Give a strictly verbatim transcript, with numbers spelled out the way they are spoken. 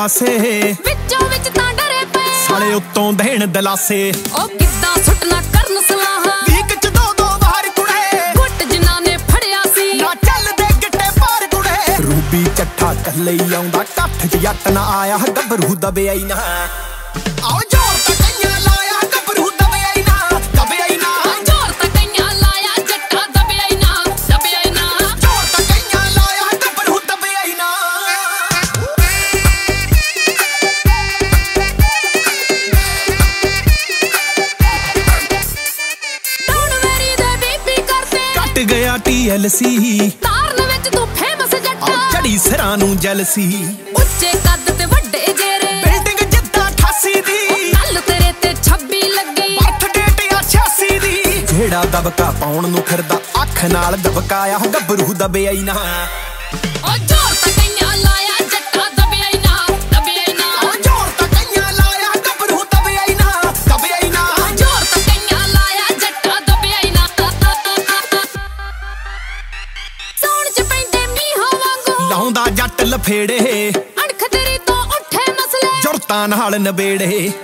ਪਾਸੇ ਵਿੱਚੋਂ ਵਿੱਚ ਤਾਂ ਡਰੇ ਪਏ ਸਾਲੇ ਉੱਤੋਂ ਦੇਣ ਦਲਾਸੇ ਉਹ ਕਿੱਦਾਂ ਸੁੱਟਣਾ ਕਰਨ ਸਲਾਹਾਂ ਵੀਕ ਚ ਦੋ ਦੋ ਵਾਰ ਕੁੜੇ ਗੁੱਟ ਜਿਨ੍ਹਾਂ ਨੇ ਫੜਿਆ ਸੀ ਨਾ ਚੱਲਦੇ ਗਿੱਟੇ ਪਾਰ ਕੁੜੇ ਰੂਬੀ ਚੱਠਾ ਕੱਲੇ ਹੀ ਆਉਂਦਾ ਕੱਠ ਚ ਜੱਟ ਨਾ ਆਇਆ ਗੱਭਰੂ ਦਬਿਆ ਹੀ ਨਾ ਆਓ ਜੋਰ ਤਾਂ ਕਈਆਂ ਲਾਇਆ ਗੱਭਰੂ ਦਬਿਆ ਹੀ ਨਾ ਦਬਿਆ ਹੀ ਨਾ ਜ਼ੋਰ ਤਾਂ ਕਈਆਂ ਲਾਇਆ ਜੱਟਾ ਦਬਿਆ ਹੀ ਨਾ ਦਬਿਆ ਹੀ ਨਾ ਜੋਰ ਤਾਂ ਕਈਆਂ ਲਾਇਆ ਗੱਭਰੂ ਦਬਿਆ ਹੀ ਨਾ ਡਾਊਨ ਵੈਰੀ ਦੇ ਬੀਪੀ ਕਰਦੇ ਕੱਟ ਗਿਆ ਟੀ ਐਲ ਸੀ ਤਾਰਨ ਵਿੱਚ ਤੂੰ ਫੇਮਸ ਜੱਟਾ ਚੜੀ ਸਿਰਾਂ ਨੂੰ ਜੈਲਸੀ ਉੱਚੇ ਕੱਦ ਤੇ ਵੱਡੇ ਜੇਰੇ ਬਿਲਡਿੰਗ ਜਿੱਦਾਂ ਅਠਾਸੀ ਦੀ ਕੱਲ ਤੇਰੇ ਤੇ ਛੱਬੀ ਲੱਗੀ ਬਰਥ ਡੇਟ ਆ ਛਿਆਸੀ ਦੀ ਜਿਹੜਾ ਦਬਕਾ ਪਾਉਣ ਨੂੰ ਫਿਰਦਾ ਅੱਖ ਨਾਲ ਦਬਕਾਇਆ ਗੱਭਰੂ ਦਬਿਆ ਹੀ ਨਾ ਉਹ ਜ਼ੋਰ ਤਾਂ ਕਈਆਂ ਲਾਇਆ ਜੱਟਾ ਦਬਿਆ ਹੀ ਨਾ ਦਬਿਆ ਹੀ ਨਾ ਉਹ ਜੋਰ ਤਾਂ ਕਈਆਂ ਲਾਇਆ ਗੱਭਰੂ ਦਬਿਆ ਹੀ ਨਾ ਦਬਿਆ ਹੀ ਨਾ ਜ਼ੋਰ ਤਾਂ ਕਈਆਂ ਲਾਇਆ ਜੱਟਾ ਦਬਿਆ ਹੀ ਨਾ ਸੌਣ ਚ ਪੈਂਦੇ ਮੀਂਹਾਂ ਵਾਂਗੂ ਲਾਉਂਦਾ ਜੱਟ ਲਫੇੜੇ ਅਣਖ ਤੇਰੀ ਤੋਂ ਉੱਠੇ ਮਸਲੇ ਜੁਰਤਾਂ ਨਾਲ ਨਬੇੜੇ